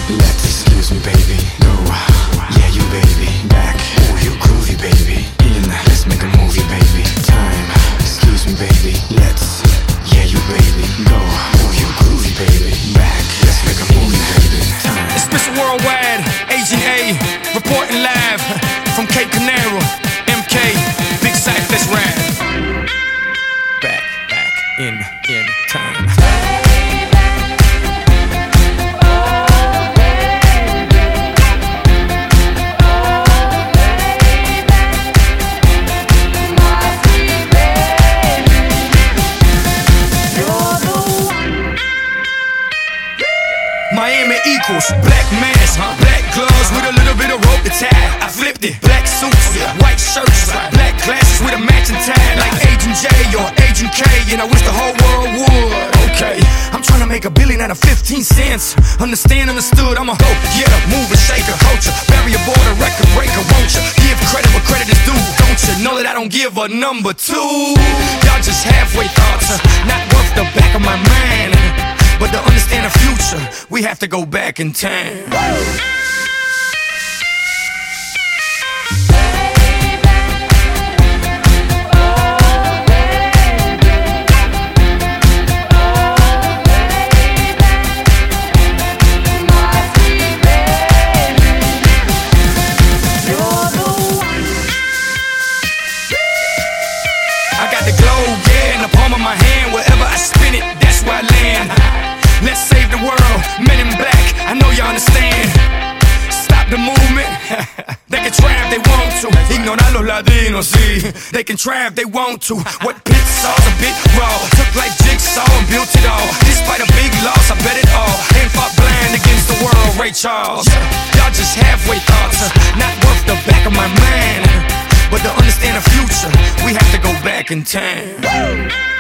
Let's excuse me, baby. Go, yeah, you baby. Back, ooh, you groovy, baby. In, let's make a movie, baby. Time, excuse me, baby. Let's, yeah, you baby. Go, ooh, you groovy, baby. Back, let's make a movie, baby. Time. It's Mr. Worldwide, Agent A, reporting live from Cape Canaveral. MK, Big Cypher, let's ride. Back in time. Miami equals black mask, black gloves with a little bit of rope to tie. I flipped it, black suits, white shirts, black glasses with a matching tie, like Agent J or Agent K, and I wish the whole world would. Okay, I'm trying to make $1 billion out of 15 cents. Understand, understood, I'm a hoe, yeah, mover, shaker, culture, barrier border, record breaker, won't you? Give credit where credit is due, don't you? Know that I don't give a number two. Y'all just halfway thoughts, not worth the back of my mind. But to understand the future, we have to go back in time. I got the globe, yeah, in the palm of my hand. Wherever I spin it, that's where I land. Let's save the world, men in black, I know you understand. Stop the movement. They can try if they want to. Ignorar los latinos, sí. They can try if they want to. What Pitts saw's a bit raw. Took like jigsaw and built it all. Despite a big loss, I bet it all. Ain't fought blind against the world, Ray Charles. Y'all just halfway thoughts, not worth the back of my mind. But to understand the future, we have to go back in time.